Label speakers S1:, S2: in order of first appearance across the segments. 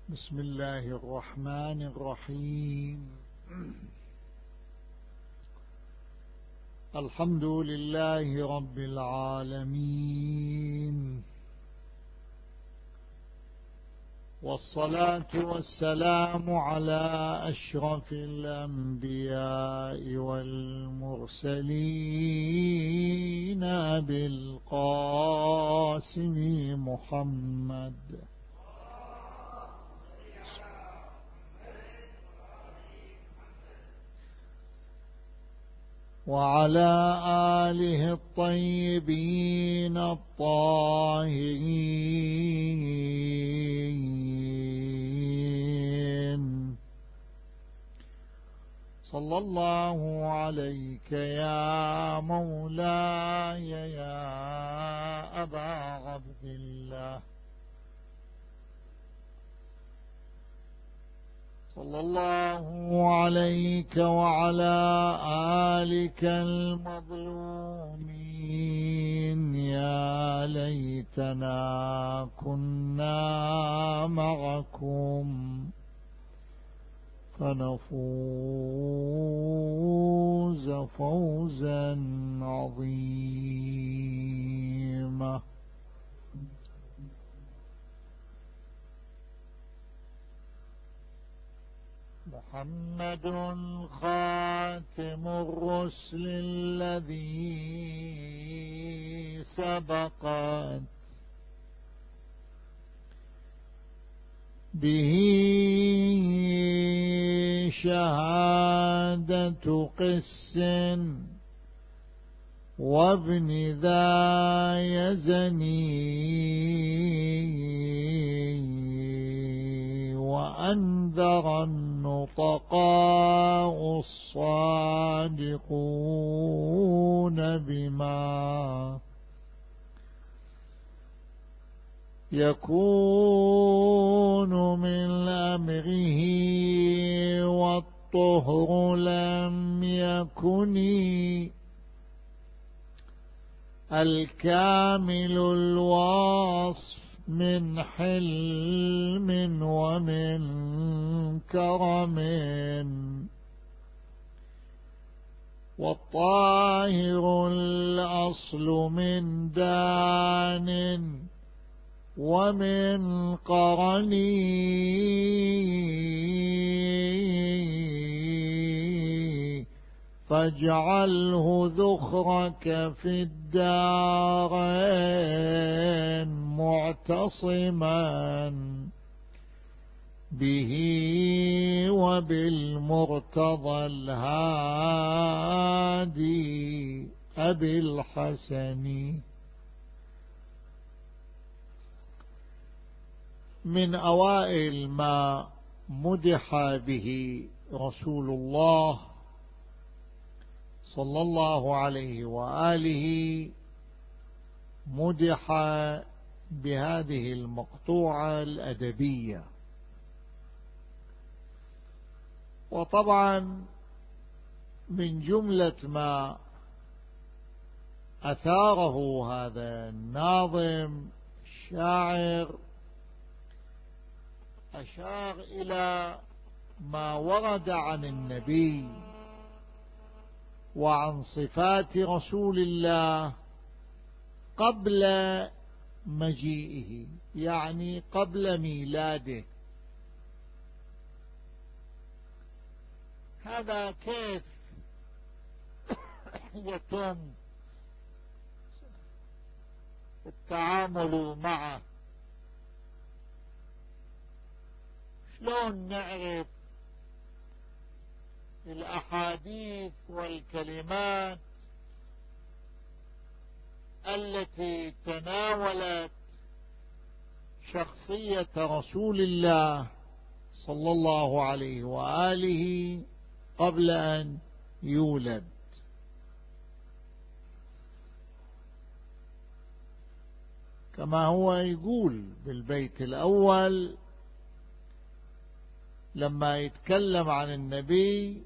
S1: بسم الله الرحمن الرحيم. الحمد لله رب العالمين، والصلاة والسلام على أشرف الأنبياء والمرسلين بالقاسم محمد وعلى آله الطيبين الطاهرين. صلى الله عليك يا مولاي يا أبا عبد الله، صلى الله عليك وعلى آلك المظلومين. يا ليتنا كنا معكم فنفوز فوزا عظيما. محمد خاتم الرسل الذي سبقت به شهادة قس وابن ذا يزني، وأنذر النطقاء الصادقون بما يكون من أمره، والطهر لم يكن الكامل الوصف من حلم ومن كرم، والطاهر الأصل من دان ومن قرن، فاجعله ذخرك في الدارين معتصما به وبالمرتضى الهادي أبي الحسن. من أوائل ما مدح به رسول الله صلى الله عليه وآله مدح بهذه المقطوعة الأدبية. وطبعا من جملة ما أثاره هذا الناظم الشاعر أشار إلى ما ورد عن النبي وعن صفات رسول الله قبل مجيئه، يعني قبل ميلاده. هذا كيف يتم التعامل معه؟ شلون نعرف الأحاديث والكلمات التي تناولت شخصية رسول الله صلى الله عليه وآله قبل أن يولد؟ كما هو يقول بالبيت الأول لما يتكلم عن النبي: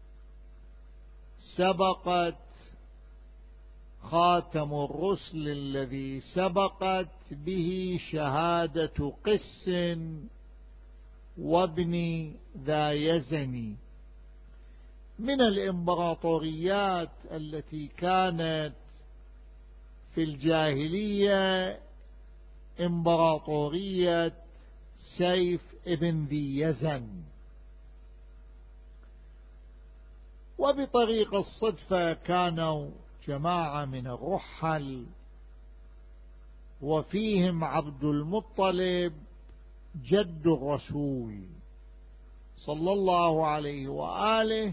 S1: سبقت خاتم الرسل الذي سبقت به شهادة قس وابن ذا يزن من الإمبراطوريات التي كانت في الجاهلية، إمبراطورية سيف ابن ذي يزن. وبطريق الصدفة كانوا جماعة من الرحل، وفيهم عبد المطلب جد الرسول صلى الله عليه وآله،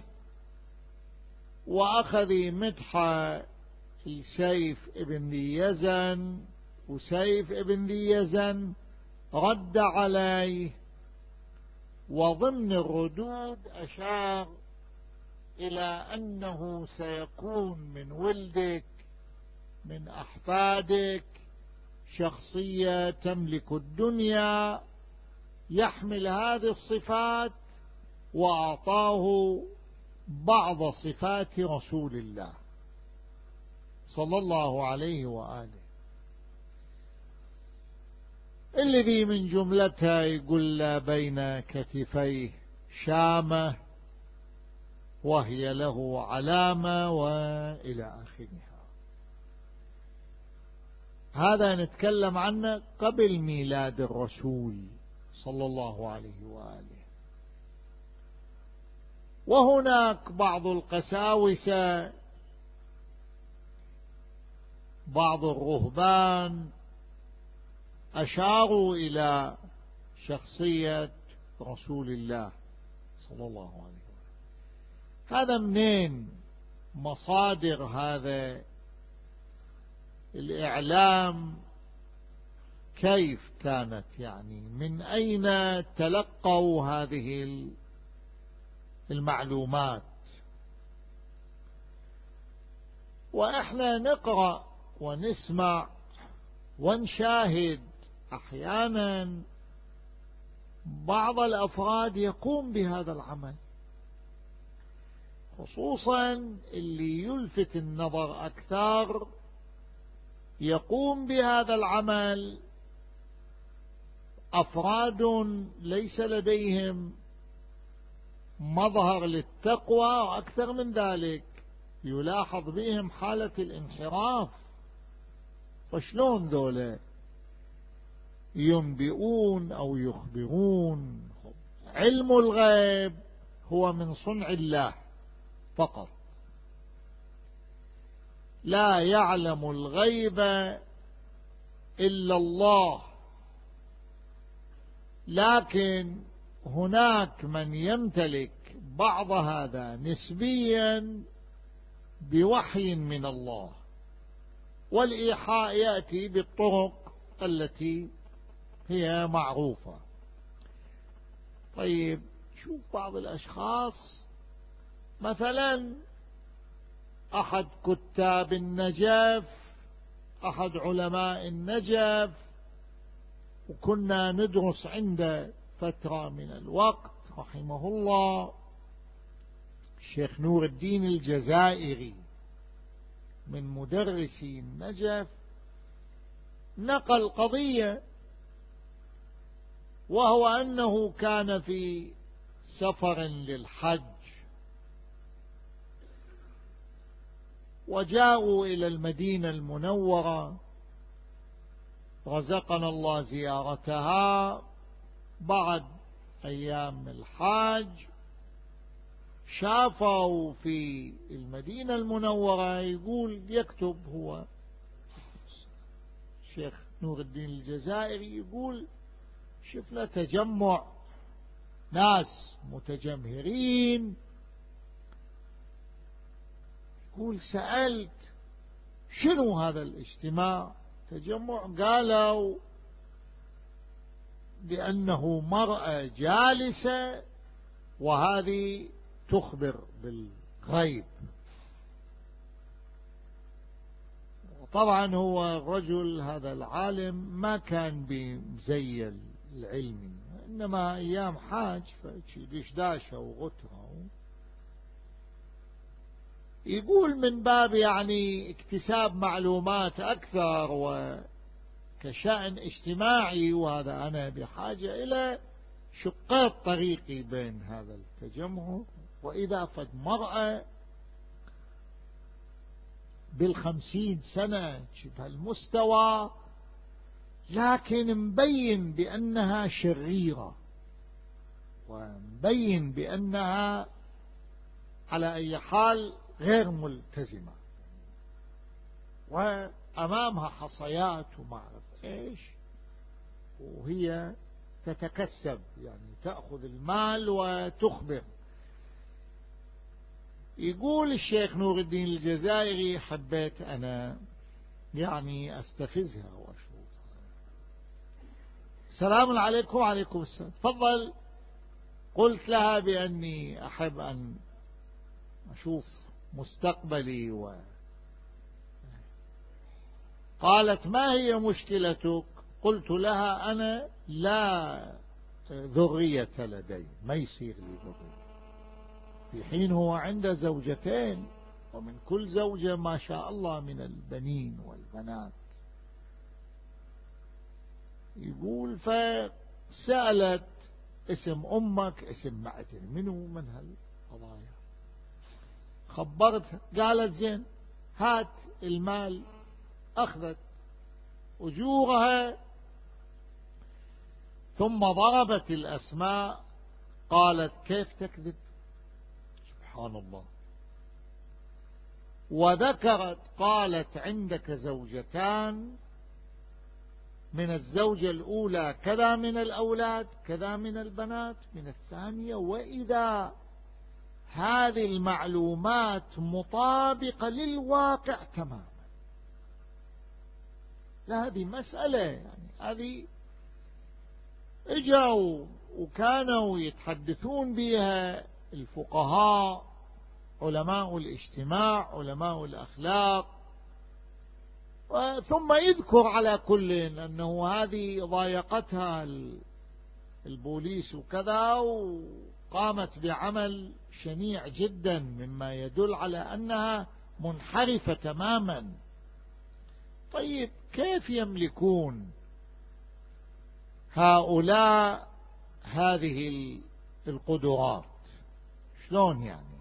S1: وأخذ مدح سيف ابن ذي يزن، وسيف ابن ذي يزن رد عليه، وضمن الردود أشار إلى أنه سيكون من ولدك من أحفادك شخصية تملك الدنيا يحمل هذه الصفات، وأعطاه بعض صفات رسول الله صلى الله عليه وآله. الذي من جملتها يقول بين كتفيه شامة وهي له علامة وإلى آخرها. هذا نتكلم عنه قبل ميلاد الرسول صلى الله عليه وآله. وهناك بعض القساوسة، بعض الرهبان أشاروا إلى شخصية رسول الله صلى الله عليه وسلم. هذا منين مصادر هذا الإعلام؟ كيف كانت يعني من أين تلقوا هذه المعلومات؟ وإحنا نقرأ ونسمع ونشاهد أحيانا بعض الأفراد يقوم بهذا العمل، خصوصا اللي يلفت النظر أكثر يقوم بهذا العمل أفراد ليس لديهم مظهر للتقوى، وأكثر من ذلك يلاحظ بهم حالة الانحراف. فشلون ذولا ينبئون أو يخبرون؟ علم الغيب هو من صنع الله فقط، لا يعلم الغيب إلا الله، لكن هناك من يمتلك بعض هذا نسبيا بوحي من الله، والإيحاء يأتي بالطرق التي هي معروفة. طيب شوف بعض الأشخاص، مثلا أحد كتاب النجف، أحد علماء النجف، وكنا ندرس عنده فترة من الوقت رحمه الله، الشيخ نور الدين الجزائري من مدرسي النجف، نقل قضية، وهو أنه كان في سفر للحج، وجاءوا إلى المدينة المنورة، رزقنا الله زيارتها بعد أيام الحج. شافوا في المدينة المنورة، يقول يكتب هو الشيخ نور الدين الجزائري، يقول شفنا تجمع ناس متجمهرين. يقول سألت شنو هذا الاجتماع تجمع؟ قالوا بأنه مرأة جالسة وهذه تخبر بالغيب. طبعا هو الرجل هذا العالم ما كان بمزي العلمي، إنما أيام حاج دشداشة وغترة. يقول من باب يعني اكتساب معلومات أكثر وكشأن اجتماعي، وهذا أنا بحاجة إلى شقيت طريقي بين هذا التجمع، وإذا فد مرأة بال50 سنة بهالمستوى، لكن مبين بأنها شريرة، ومبين بأنها على أي حال غير ملتزمة، وأمامها حصيات وما أعرف إيش، وهي تتكسب يعني تأخذ المال وتخبر. يقول الشيخ نور الدين الجزائري: حبيت أنا يعني أستفزها وأشوفها. السلام عليكم. وعليكم السلام. تفضل. قلت لها بأني أحب أن أشوف مستقبلي قالت: ما هي مشكلتك؟ قلت لها: أنا لا ذرية لدي، ما يصير لي ذرية، في حين هو عنده زوجتين، ومن كل زوجة ما شاء الله من البنين والبنات. يقول: فسألت: اسم أمك، اسم معتني، منو من هالقضايا؟ خبرتها، قالت: زين هات المال. أخذت أجورها، ثم ضربت الأسماء. قالت: كيف تكذب؟ سبحان الله. وذكرت قالت: عندك زوجتان، من الزوجة الأولى كذا من الأولاد، كذا من البنات، من الثانية، وإذا هذه المعلومات مطابقة للواقع تماما. لا، هذه مسألة يعني هذه اجوا وكانوا يتحدثون بها الفقهاء، علماء الاجتماع، علماء الأخلاق، ثم يذكر على كل أنه هذه ضايقتها البوليس وكذا، وقامت بعمل شنيع جدا مما يدل على أنها منحرفة تماما. طيب، كيف يملكون هؤلاء هذه القدرات؟ شلون يعني؟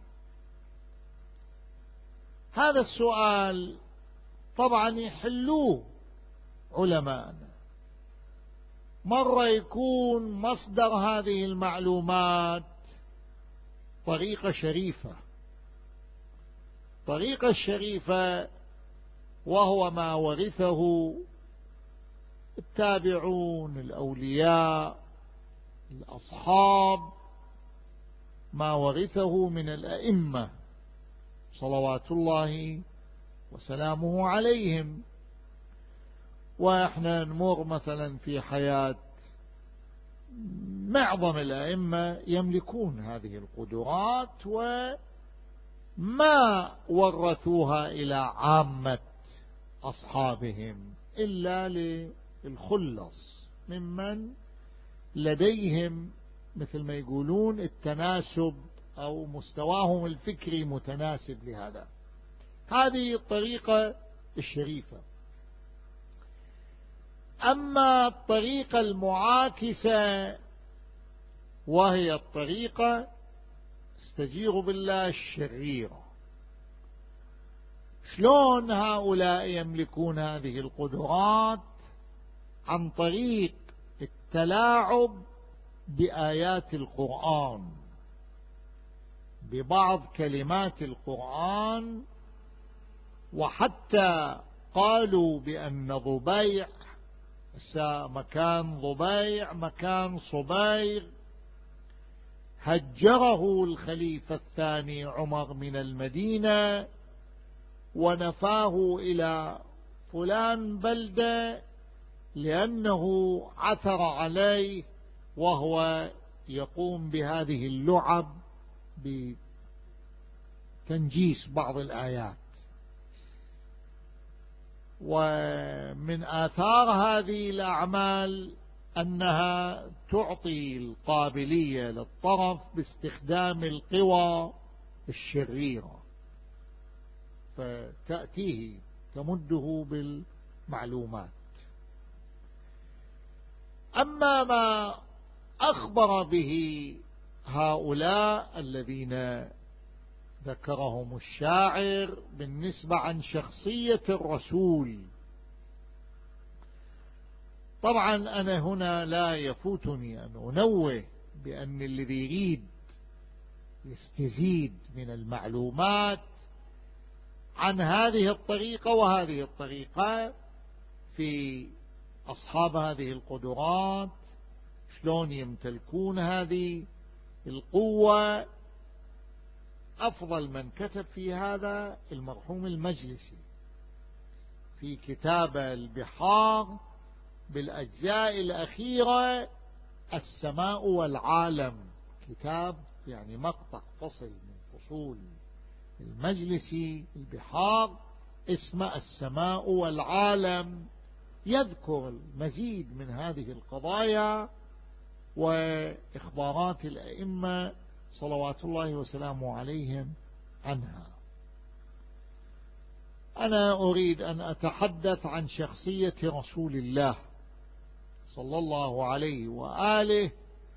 S1: هذا السؤال طبعا يحلوه علماءنا. مرة يكون مصدر هذه المعلومات طريقة شريفة، طريقة شريفة، وهو ما ورثه التابعون، الأولياء، الأصحاب، ما ورثه من الأئمة صلوات الله وسلامه عليهم. وإحنا نمر مثلا في حياة معظم الأئمة يملكون هذه القدرات، وما ورثوها إلى عامة أصحابهم إلا للخلص ممن لديهم مثل ما يقولون التناسب أو مستواهم الفكري متناسب لهذا. هذه الطريقة الشريفة. أما الطريقة المعاكسة، وهي الطريقة استجير بالله الشريرة. شلون هؤلاء يملكون هذه القدرات؟ عن طريق التلاعب بآيات القرآن، ببعض كلمات القرآن، وحتى قالوا بأن ضبيع مكان ضبيع مكان صبيغ هجره الخليفة الثاني عمر من المدينة ونفاه إلى فلان بلدة لأنه عثر عليه وهو يقوم بهذه اللعب بتنجيس بعض الآيات. ومن آثار هذه الأعمال أنها تعطي القابلية للطرف باستخدام القوى الشريرة، فتأتيه تمده بالمعلومات. أما ما أخبر به هؤلاء الذين ذكرهم الشاعر بالنسبة عن شخصية الرسول. طبعا أنا هنا لا يفوتني أن أنوه بأن الذي يريد يستزيد من المعلومات عن هذه الطريقة وهذه الطريقة في أصحاب هذه القدرات، شلون يمتلكون هذه القوة، أفضل من كتب في هذا المرحوم المجلسي في كتاب البحار بالأجزاء الأخيرة السماء والعالم، كتاب يعني مقطع فصل من فصول المجلسي البحار اسمه السماء والعالم، يذكر المزيد من هذه القضايا وإخبارات الأئمة صلوات الله وسلامه عليهم عنها. أنا أريد أن أتحدث عن شخصية رسول الله صلى الله عليه وآله،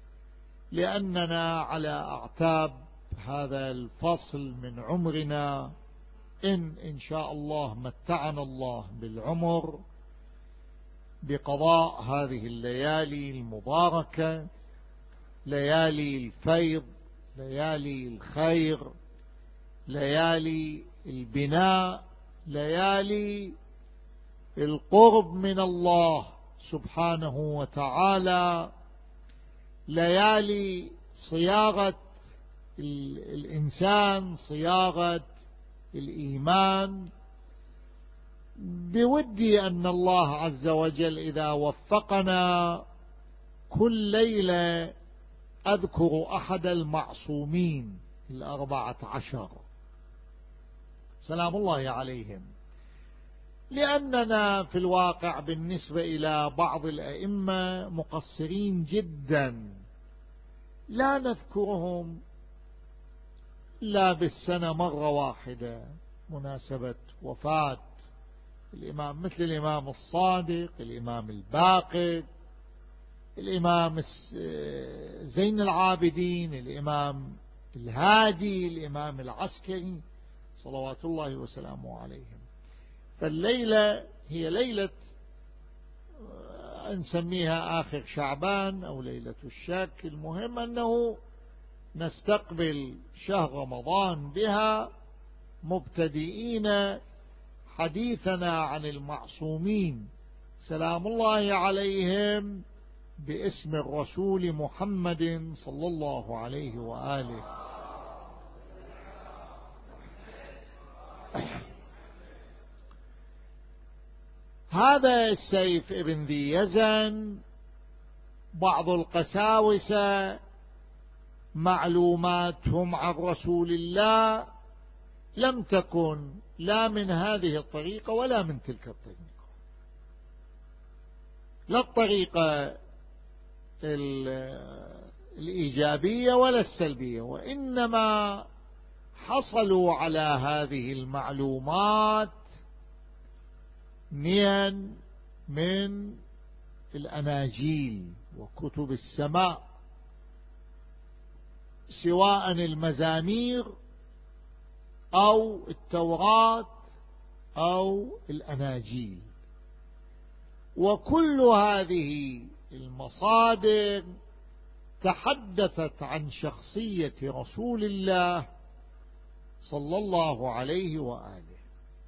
S1: لأننا على أعتاب هذا الفصل من عمرنا، إن شاء الله متعنا الله بالعمر بقضاء هذه الليالي المباركة، ليالي الفيض، ليالي الخير، ليالي البناء، ليالي القرب من الله سبحانه وتعالى، ليالي صياغة الإنسان، صياغة الإيمان. بودي أن الله عز وجل إذا وفقنا كل ليلة أذكر أحد المعصومين 14 سلام الله عليهم، لأننا في الواقع بالنسبة إلى بعض الأئمة مقصرين جدا، لا نذكرهم لا بالسنة مرة واحدة مناسبة وفاة الإمام، مثل الإمام الصادق، الإمام الباقر، الإمام زين العابدين، الإمام الهادي، الإمام العسكري صلوات الله وسلامه عليهم. فالليلة هي ليلة نسميها آخر شعبان أو ليلة الشك، المهم أنه نستقبل شهر رمضان بها مبتدئين حديثنا عن المعصومين سلام الله عليهم باسم الرسول محمد صلى الله عليه وآله. هذا السيف ابن ذي يزن بعض القساوسة معلوماتهم عن رسول الله لم تكن لا من هذه الطريقة ولا من تلك الطريقة، لا الطريقة الإيجابية ولا السلبية، وإنما حصلوا على هذه المعلومات من الأناجيل وكتب السماء، سواء المزامير أو التوراة أو الأناجيل. وكل هذه المصادر تحدثت عن شخصية رسول الله صلى الله عليه وآله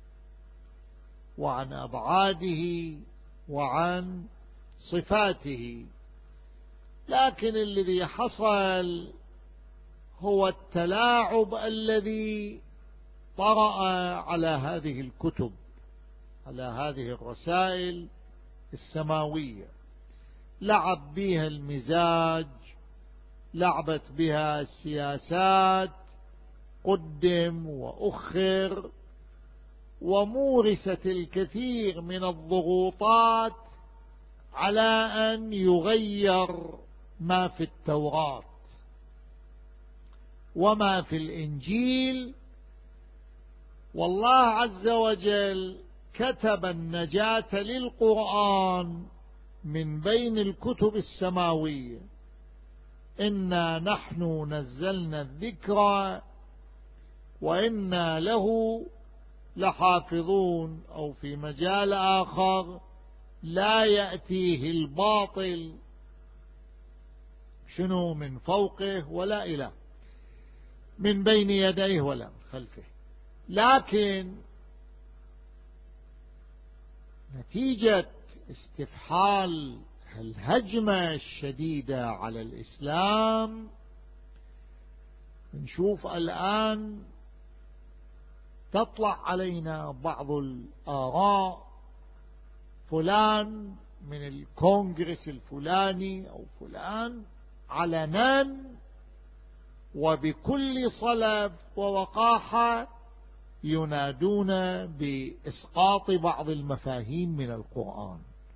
S1: وعن أبعاده وعن صفاته، لكن الذي حصل هو التلاعب الذي طرأ على هذه الكتب، على هذه الرسائل السماوية، لعب بها المزاج، لعبت بها السياسات، قدم وأخر، ومورست الكثير من الضغوطات على أن يغير ما في التوراة وما في الإنجيل. والله عز وجل كتب النجاة للقرآن من بين الكتب السماوية إنا نحن نزلنا الذكر وإنا له لحافظون، أو في مجال آخر لا يأتيه الباطل شنو من فوقه ولا إله، من بين يديه ولا من خلفه. لكن نتيجة استفحال الهجمة الشديدة على الإسلام نشوف الآن تطلع علينا بعض الآراء، فلان من الكونغرس الفلاني أو فلان علنا وبكل صلب ووقاحة ينادون بإسقاط بعض المفاهيم من القرآن،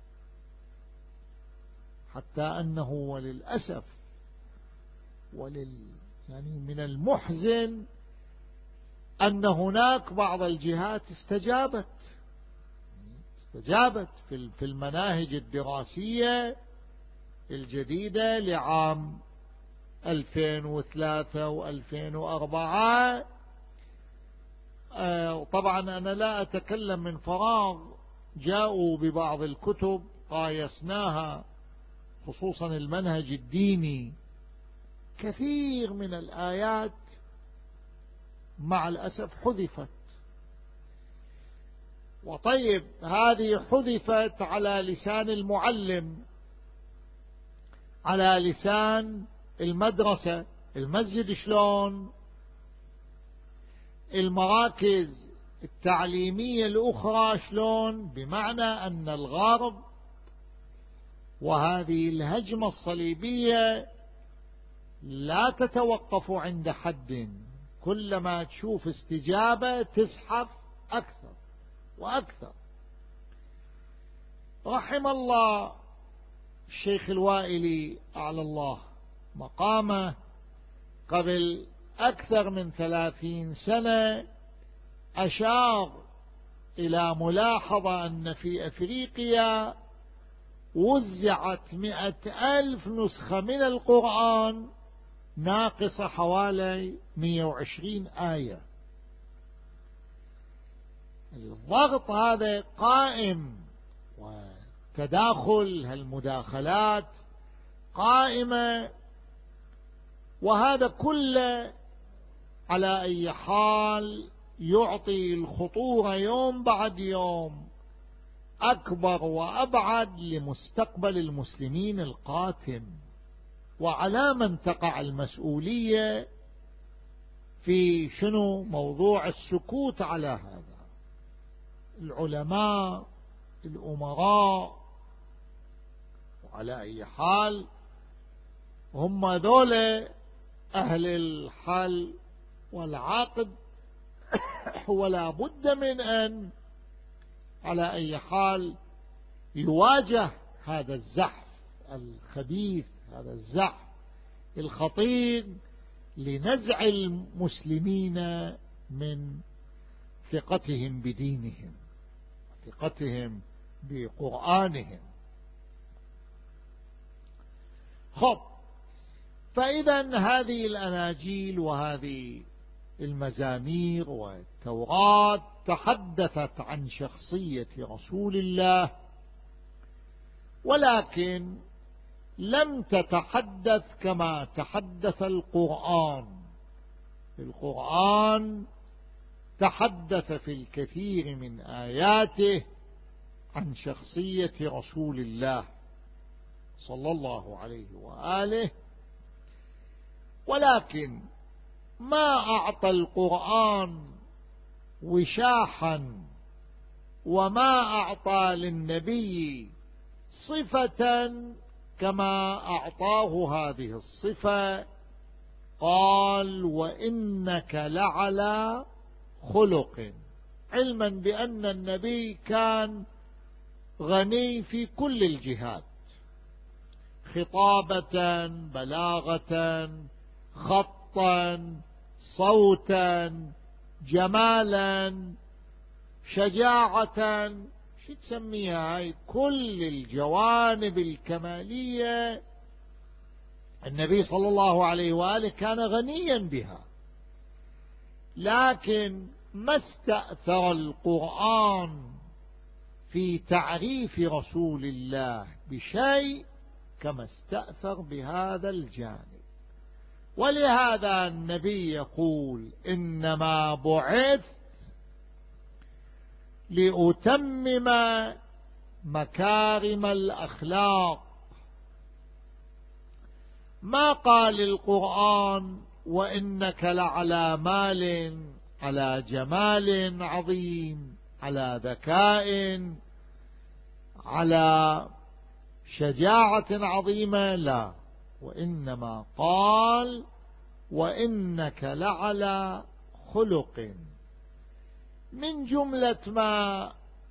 S1: حتى أنه وللأسف يعني من المحزن أن هناك بعض الجهات استجابت في المناهج الدراسية الجديدة لعام 2003 و2004. طبعا أنا لا أتكلم من فراغ، جاءوا ببعض الكتب قايسناها، خصوصا المنهج الديني، كثير من الآيات مع الأسف حذفت. وطيب هذه حذفت على لسان المعلم، على لسان المدرسة، المسجد شلون، المراكز التعليمية الأخرى شلون، بمعنى أن الغرب وهذه الهجمة الصليبية لا تتوقف عند حد، كلما تشوف استجابة تزحف أكثر وأكثر. رحم الله الشيخ الوائلي أعلى الله مقامه، قبل أكثر من 30 سنة أشار إلى ملاحظة أن في أفريقيا وزعت 100,000 نسخة من القرآن ناقصة حوالي 120 آية. الضغط هذا قائم، وتداخل هالمداخلات قائمة، وهذا كله على أي حال يعطي الخطورة يوم بعد يوم أكبر وأبعد لمستقبل المسلمين القاتم. وعلى من تقع المسؤولية في شنو موضوع السكوت على هذا؟ العلماء، الأمراء. وعلى أي حال هم ذولا أهل الحل والعقد، ولا بد من أن على أي حال يواجه هذا الزحف الخبيث، هذا الزحف الخطير، لنزع المسلمين من ثقتهم بدينهم، ثقتهم بقرآنهم. خب، فإذا هذه الأناجيل وهذه المزامير والتوراة تحدثت عن شخصية رسول الله، ولكن لم تتحدث كما تحدث القرآن. القرآن تحدث في الكثير من آياته عن شخصية رسول الله صلى الله عليه وآله، ولكن ما أعطى القرآن وشاحا وما أعطى للنبي صفة كما أعطاه هذه الصفة. قال: وإنك لعلى خلق، علما بأن النبي كان غني في كل الجهات، خطابة، بلاغة، خطا، صوتا، جمالا، شجاعة، شو تسميها هاي، كل الجوانب الكمالية النبي صلى الله عليه وآله كان غنيا بها، لكن ما استأثر القرآن في تعريف رسول الله بشيء كما استأثر بهذا الجانب. ولهذا النبي يقول: إنما بعثت لأتمم مكارم الأخلاق. ما قال القرآن: وإنك لعلى مال، على جمال عظيم، على ذكاء، على شجاعة عظيمة. لا، وإنما قال: وإنك لعلى خلق. من جملة ما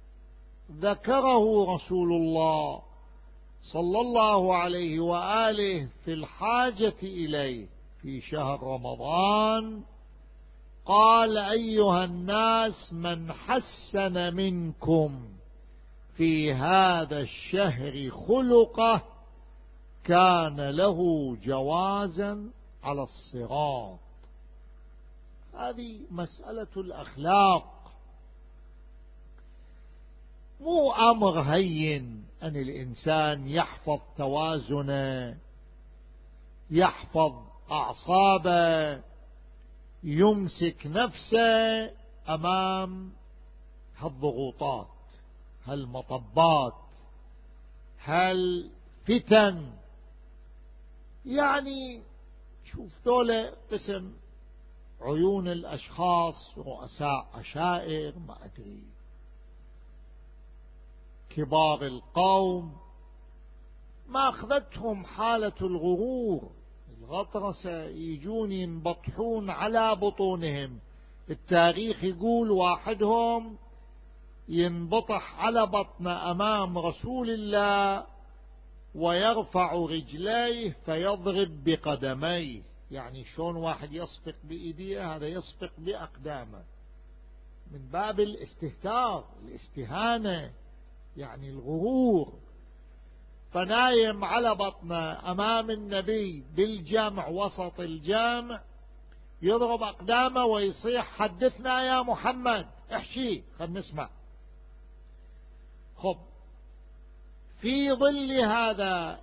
S1: ذكره رسول الله صلى الله عليه وآله في الحاجة إليه في شهر رمضان، قال: أيها الناس، من حسن منكم في هذا الشهر خلقه كان له جوازا على الصراط. هذه مسألة الأخلاق، مو أمر هين أن الإنسان يحفظ توازنه، يحفظ أعصابه، يمسك نفسه أمام هالضغوطات، هالمطبات، هالفتن. يعني شوف ذولا قسم عيون الأشخاص، رؤساء عشائر، ما أدري، كبار القوم، ما أخذتهم حالة الغرور، الغطرسة، يجون ينبطحون على بطونهم. التاريخ يقول واحدهم ينبطح على بطنه أمام رسول الله ويرفع رجليه فيضرب بقدميه. يعني شلون واحد يصفق بإيديه، هذا يصفق بأقدامه من باب الاستهتار، الاستهانة، يعني الغرور. فنايم على بطنه أمام النبي بالجمع، وسط الجامع، يضرب أقدامه ويصيح: حدثنا يا محمد، احشي خلنا نسمع. خب، في ظل هذا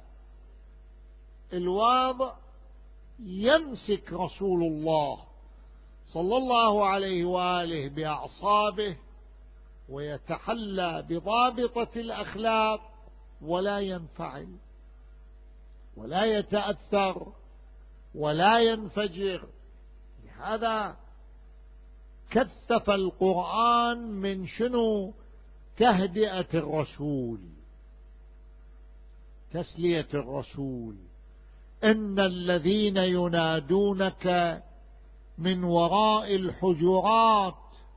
S1: الوضع يمسك رسول الله صلى الله عليه وآله بأعصابه ويتحلى بضابطة الأخلاق، ولا ينفعل ولا يتأثر ولا ينفجر. لهذا كثف القرآن من شنو؟ تهدئة الرسول، تسلية الرسول. إن الذين ينادونك من وراء الحجرات،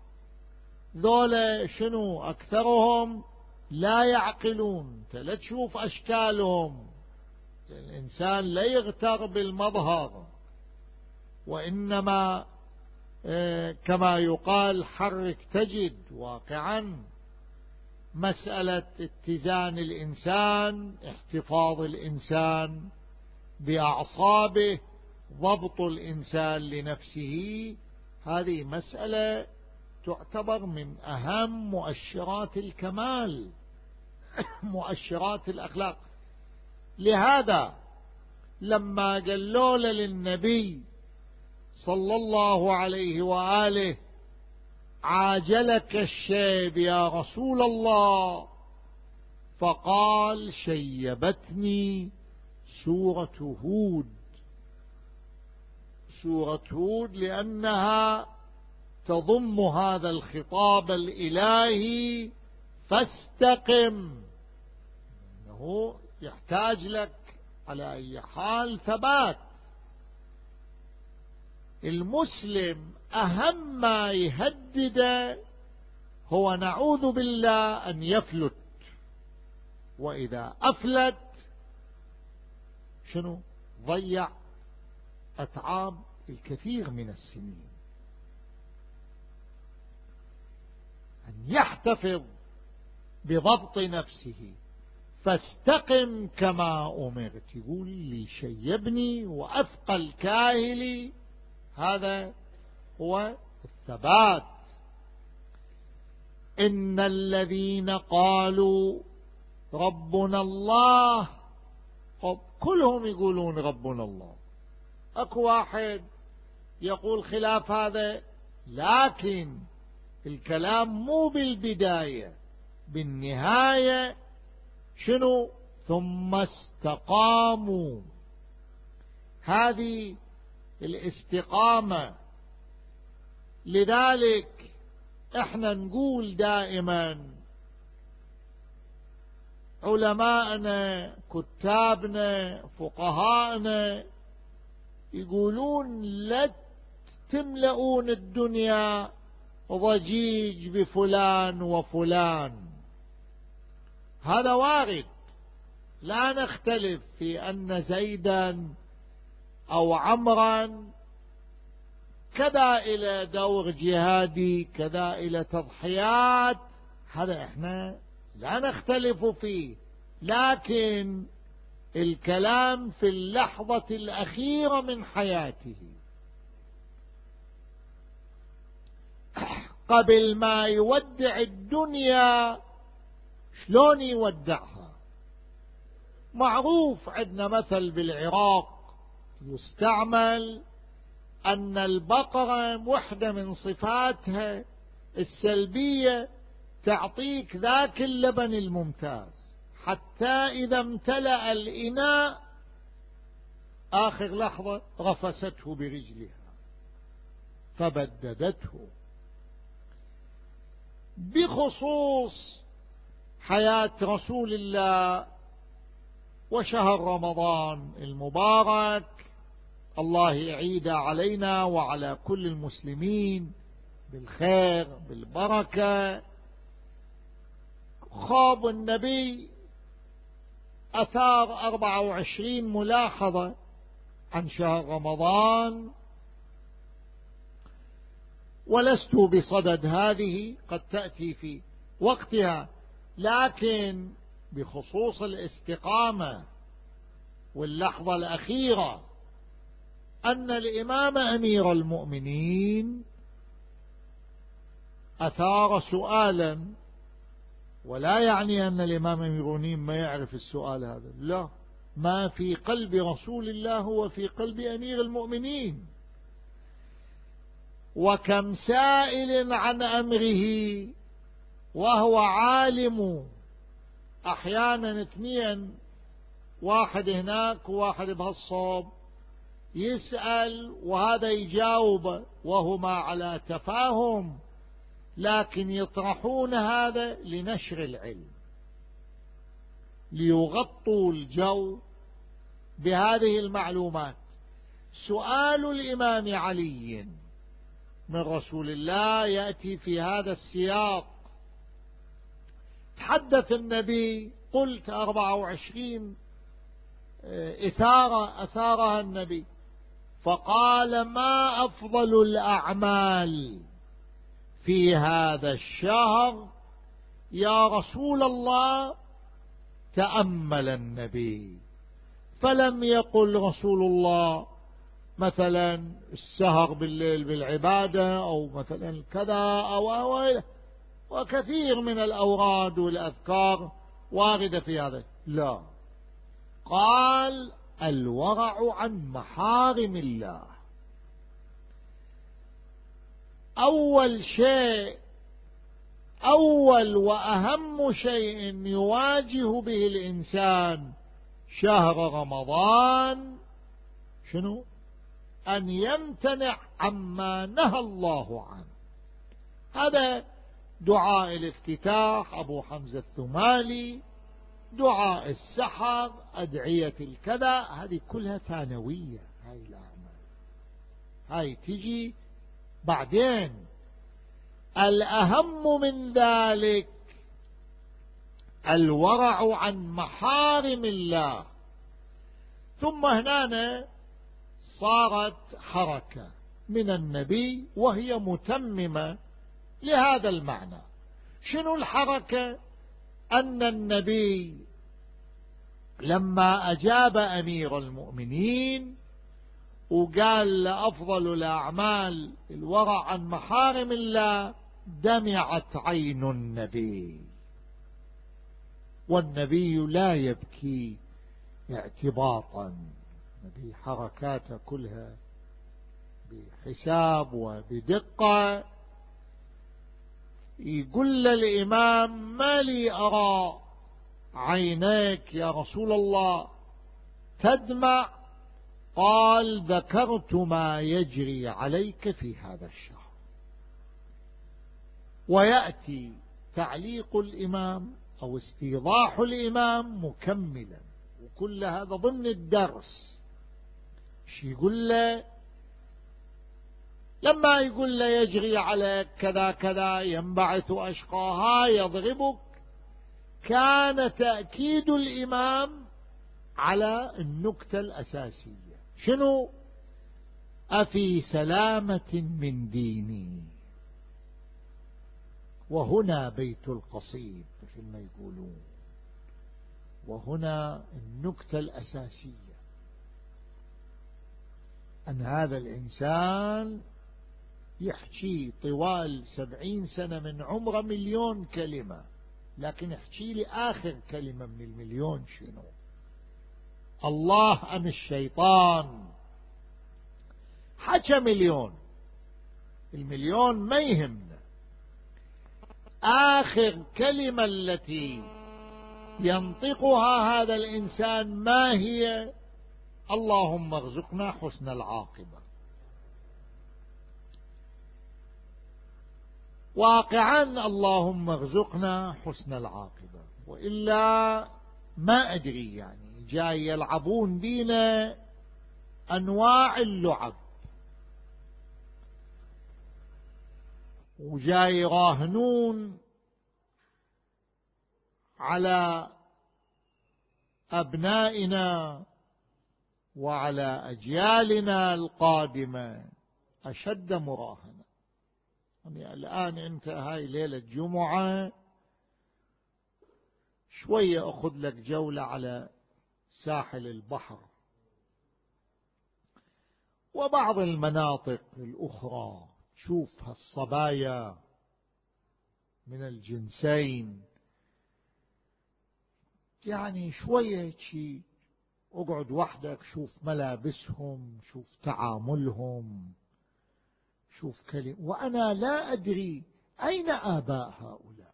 S1: ذولا شنو؟ أكثرهم لا يعقلون. لا تشوف أشكالهم، الإنسان لا يغتر بالمظهر، وإنما كما يقال: حرك تجد. واقعا مسألة اتزان الإنسان، احتفاظ الإنسان بأعصابه، ضبط الإنسان لنفسه، هذه مسألة تعتبر من أهم مؤشرات الكمال، مؤشرات الأخلاق. لهذا لما قالوا للنبي صلى الله عليه وآله: عاجلك الشيب يا رسول الله، فقال: شيبتني سورة هود. سورة هود لأنها تضم هذا الخطاب الإلهي: فاستقم. إنه يحتاج لك على أي حال ثبات. المسلم أهم ما يهدد هو نعوذ بالله أن يفلت، وإذا أفلت شنو؟ ضيع أتعاب الكثير من السنين. أن يحتفظ بضبط نفسه فاستقم كما أمرت. يقول لي شيبني وأثقل كاهلي، هذا هو الثبات. إن الذين قالوا ربنا الله، كلهم يقولون ربنا الله، أكو واحد يقول خلاف هذا، لكن الكلام مو بالبداية، بالنهاية شنو؟ ثم استقاموا. هذه الاستقامة. لذلك احنا نقول دائما علماءنا، كتابنا، فقهاءنا يقولون لا تملؤون الدنيا ضجيج بفلان وفلان. هذا وارد، لا نختلف في أن زيدا أو عمرا كذا إلى دور جهادي، كذا إلى تضحيات، هذا احنا لا نختلف فيه، لكن الكلام في اللحظة الأخيرة من حياته قبل ما يودع الدنيا شلون يودعها. معروف عندنا مثل بالعراق يستعمل، أن البقرة واحدة من صفاتها السلبية تعطيك ذاك اللبن الممتاز، حتى إذا امتلأ الإناء آخر لحظة غفسته برجلها فبددته. بخصوص حياة رسول الله وشهر رمضان المبارك، الله يعيد علينا وعلى كل المسلمين بالخير بالبركة. خاض النبي أثار 24 ملاحظة عن شهر رمضان، ولست بصدد هذه، قد تأتي في وقتها، لكن بخصوص الاستقامة واللحظة الأخيرة، أن الإمام أمير المؤمنين أثار سؤالا، ولا يعني أن الإمام أمير المؤمنين ما يعرف السؤال هذا، لا، ما في قلب رسول الله هو في قلب أمير المؤمنين. وكم سائل عن أمره وهو عالم، أحيانا اثنين، واحد هناك وواحد بهالصوب، يسأل وهذا يجاوب وهما على تفاهم، لكن يطرحون هذا لنشر العلم، ليغطوا الجو بهذه المعلومات. سؤال الإمام علي من رسول الله يأتي في هذا السياق. تحدث النبي، قلت 24 إثارة أثارها النبي، فقال: ما أفضل الأعمال في هذا الشهر يا رسول الله؟ تأمل النبي، فلم يقل رسول الله مثلا السهر بالليل بالعبادة، أو مثلا كذا أو وكثير من الأوراد والأذكار واردة في هذا، لا، قال: الورع عن محارم الله. أول شيء، أول وأهم شيء يواجه به الإنسان شهر رمضان شنو؟ أن يمتنع عما نهى الله عنه. هذا دعاء الافتتاح أبو حمزة الثمالي، دعاء السحر، أدعية الكذا، هذه كلها ثانوية، هاي الأعمال هاي تجي بعدين. الأهم من ذلك الورع عن محارم الله. ثم هنا صارت حركة من النبي وهي متممة لهذا المعنى. شنو الحركة؟ أن النبي لما أجاب أمير المؤمنين وقال أفضل الأعمال الورع عن محارم الله، دمعت عين النبي، والنبي لا يبكي اعتباطا، النبي حركاته كلها بحساب وبدقة. يقول للإمام: ما لي أرى عينيك يا رسول الله تدمع؟ قال: ذكرت ما يجري عليك في هذا الشهر. ويأتي تعليق الإمام أو استيضاح الإمام مكملا، وكل هذا ضمن الدرس. شي يقول له لما يقول له يجري عليك كذا كذا، ينبعث أشقاها، يضربك، كان تأكيد الإمام على النكتة الأساسية. شنو؟ أفي سلامة من ديني. وهنا بيت القصيد مثل ما يقولون، وهنا النكتة الأساسية، أن هذا الإنسان يحكي طوال 70 سنة من عمره 1,000,000 كلمة، لكن يحكي لي آخر كلمة من 1,000,000 شنو؟ الله أم الشيطان؟ حكى 1,000,000، 1,000,000 ما يهمنا. آخر كلمة التي ينطقها هذا الإنسان ما هي؟ اللهم ارزقنا حسن العاقبة. واقعا اللهم ارزقنا حسن العاقبة، وإلا ما أدري، يعني جاي يلعبون بينا أنواع اللعب، وجاي يراهنون على أبنائنا وعلى أجيالنا القادمة أشد مراهنة. يعني الآن أنت هاي ليلة جمعة شوية أخذ لك جولة على ساحل البحر وبعض المناطق الأخرى، شوف هالصبايا من الجنسين، يعني شوية شي اقعد وحدك، شوف ملابسهم، شوف تعاملهم، شوف كلمة. وأنا لا أدري أين آباء هؤلاء،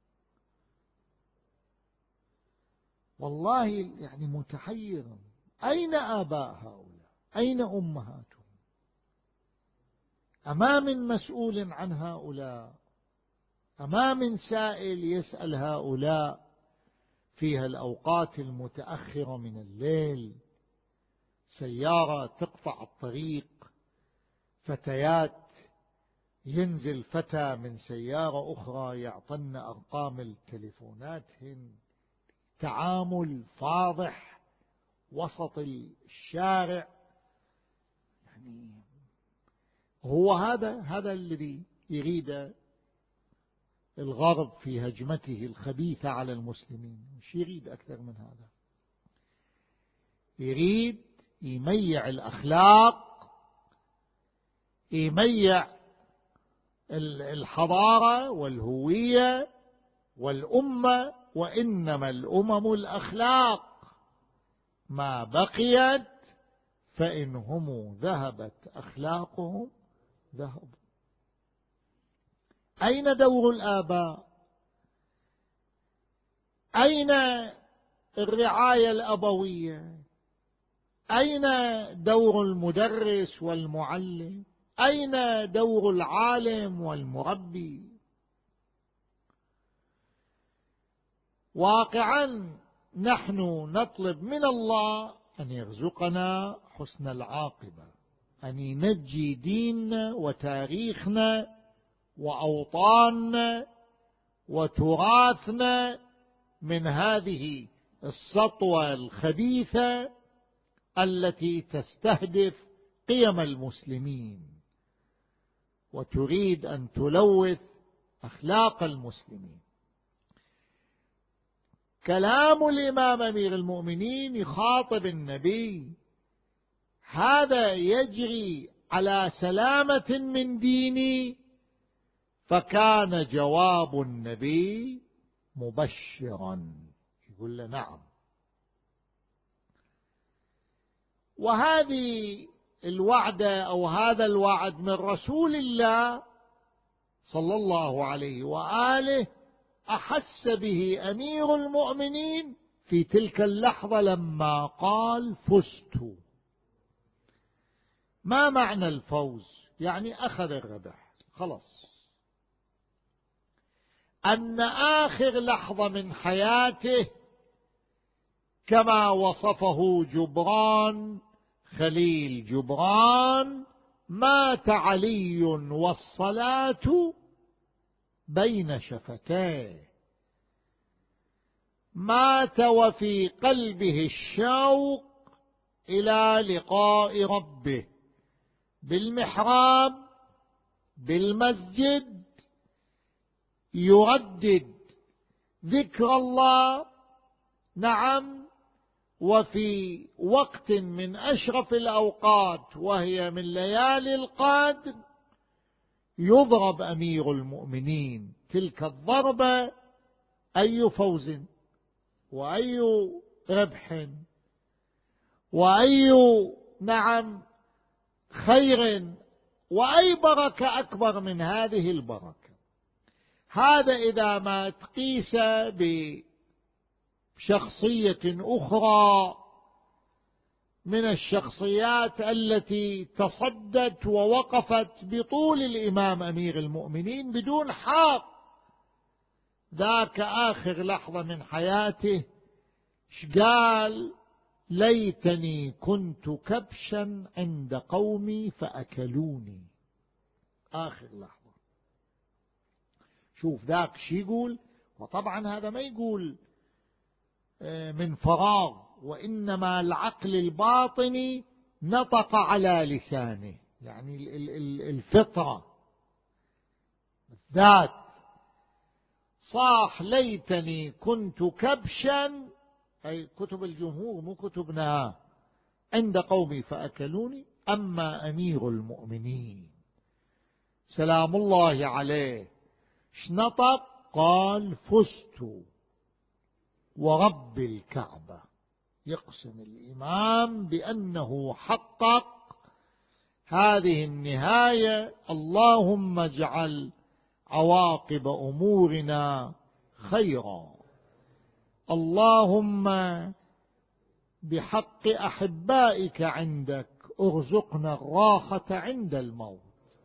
S1: والله يعني متحير. أين آباء هؤلاء؟ أين أمهاتهم؟ أما من مسؤول عن هؤلاء؟ أما من سائل يسأل هؤلاء فيها الأوقات المتأخرة من الليل؟ سيارة تقطع الطريق، فتيات، ينزل فتى من سيارة أخرى يعطن أرقام التليفوناتهن، تعامل فاضح وسط الشارع. يعني هو هذا الذي يريد الغرب في هجمته الخبيثة على المسلمين. مش يريد أكثر من هذا، يريد يميع الأخلاق، يميع الحضارة والهوية والأمة. وإنما الأمم الأخلاق، ما بقيت فإنهم ذهبت أخلاقهم ذهبوا. أين دور الآباء؟ أين الرعاية الأبوية؟ أين دور المدرس والمعلم؟ أين دور العالم والمربي؟ واقعا نحن نطلب من الله أن يرزقنا حسن العاقبة، أن ينجي ديننا وتاريخنا وأوطاننا وتراثنا من هذه السطوة الخبيثة التي تستهدف قيم المسلمين وتريد أن تلوث أخلاق المسلمين. كلام الإمام أمير المؤمنين يخاطب النبي، هذا يجري على سلامة من ديني، فكان جواب النبي مبشرا، يقول له نعم. وهذه الوعدة أو هذا الوعد من رسول الله صلى الله عليه وآله أحس به أمير المؤمنين في تلك اللحظة لما قال فزت. ما معنى الفوز؟ يعني أخذ الربح خلاص. أن آخر لحظة من حياته كما وصفه جبران خليل جبران: مات علي والصلاة بين شفتيه. مات وفي قلبه الشوق إلى لقاء ربه بالمحراب بالمسجد، يردد ذكر الله، نعم، وفي وقت من أشرف الأوقات وهي من ليالي القدر يضرب أمير المؤمنين تلك الضربة. أي فوز وأي ربح وأي نعم خير وأي بركة أكبر من هذه البركة. هذا إذا ما تقيس بشخصية أخرى من الشخصيات التي تصدت ووقفت بطول الإمام أمير المؤمنين بدون حق. ذاك آخر لحظة من حياته قال: ليتني كنت كبشا عند قومي فأكلوني. آخر لحظة. شوف ذاك شي يقول، وطبعا هذا ما يقول من فراغ، وإنما العقل الباطني نطق على لسانه، يعني الفطرة الذات صاح: ليتني كنت كبشا، أي كتب الجمهور مو كتبنا، عند قومي فأكلوني. أما أمير المؤمنين سلام الله عليه شنطق؟ قال: فزت ورب الكعبة. يقسم الإمام بأنه حقق هذه النهاية: اللهم اجعل عواقب أمورنا خيرا، اللهم بحق أحبائك عندك ارزقنا الراحة عند الموت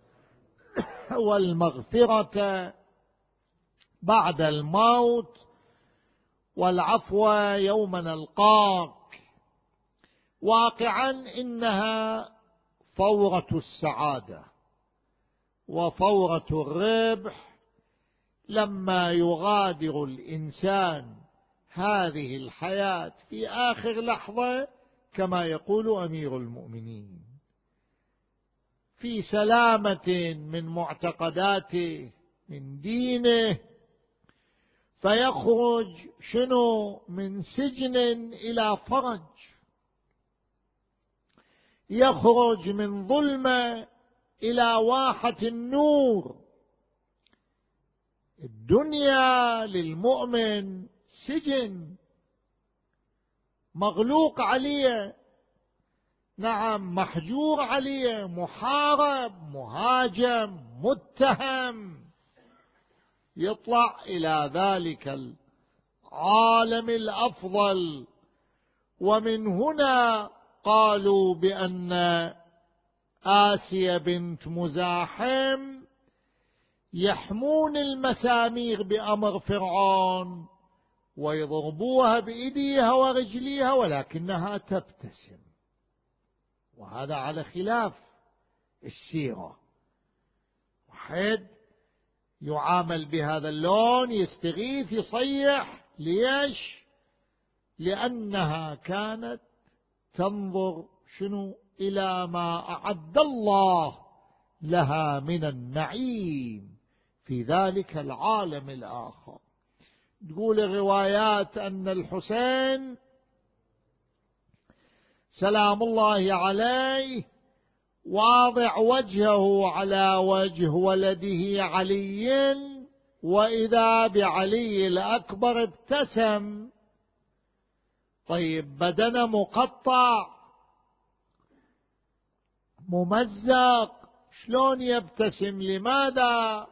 S1: والمغفرة بعد الموت والعفو يوم نلقاك. واقعا إنها فورة السعادة وفورة الربح لما يغادر الإنسان هذه الحياة في آخر لحظة كما يقول أمير المؤمنين في سلامة من معتقداته من دينه، فيخرج شنو من سجن إلى فرج، يخرج من ظلمة إلى واحة النور. الدنيا للمؤمن سجن مغلوق عليه، نعم، محجور عليه، محارب، مهاجم، متهم، يطلع إلى ذلك العالم الأفضل. ومن هنا قالوا بأن آسيا بنت مزاحم يحمون المسامير بأمر فرعون ويضربوها بإيديها ورجليها ولكنها تبتسم، وهذا على خلاف السيرة. واحد يعامل بهذا اللون يستغيث يصيح، ليش؟ لأنها كانت تنظر شنو إلى ما أعد الله لها من النعيم في ذلك العالم الآخر. تقول الروايات أن الحسين سلام الله عليه واضع وجهه على وجه ولده علي، وإذا بعلي الأكبر ابتسم. طيب بدنه مقطع ممزق، شلون يبتسم؟ لماذا؟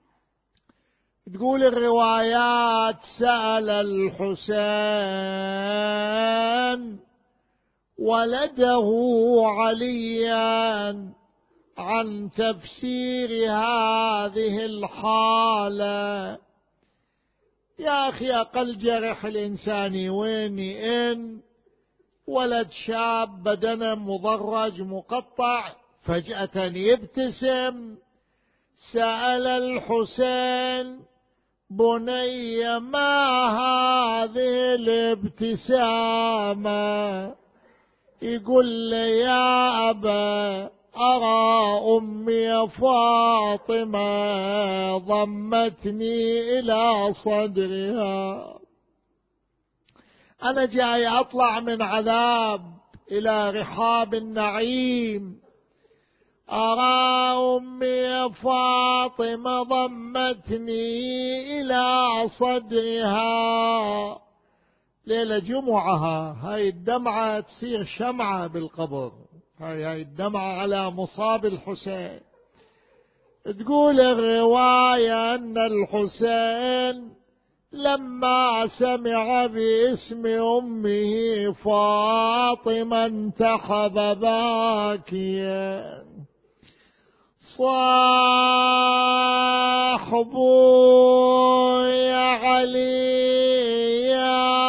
S1: تقول الروايات سأل الحسين ولده عليا عن تفسير هذه الحالة. يا أخي أقل جرح الإنساني ويني إن ولد شاب بدنه مضرج مقطع فجأة يبتسم. سأل الحسين بني ما هذه الابتسامة؟ يقول لي يا أبا أرى أمي فاطمة ضمتني إلى صدرها، أنا جاي أطلع من عذاب إلى رحاب النعيم، أرى أمي فاطمة ضمتني إلى صدرها. ليلة جمعها هاي الدمعة تصير شمعة بالقبر، هاي الدمعة على مصاب الحسين. تقول الرواية أن الحسين لما سمع باسم أمه فاطمة انتحب باكيا. صاحبوا يا علي يا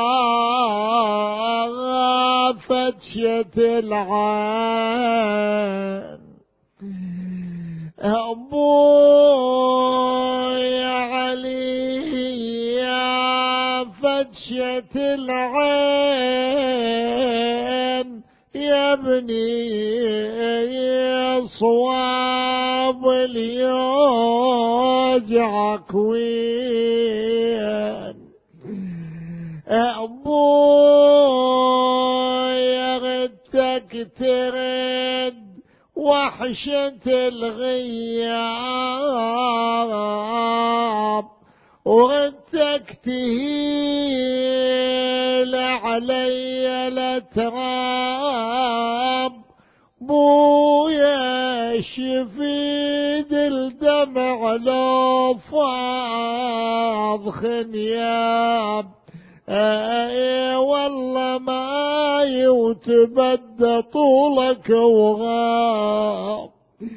S1: فتشة العين، أبو يا علي يا فتشة العين، يا ابني صواب اليوجعك وين، أبويا غدتك ترد وحشة الغياب، وغدتك تهيل علي الاتراب، بويا شفيد الدمع لو فاض خنياب، والله ما يتبدى طولك وغاب،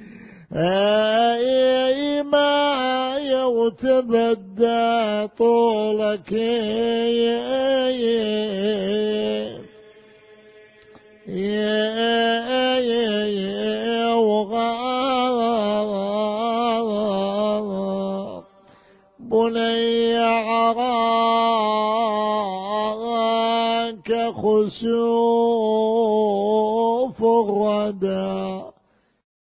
S1: ما يتبدى طولك وغاب. بني عراك خسوف الردى،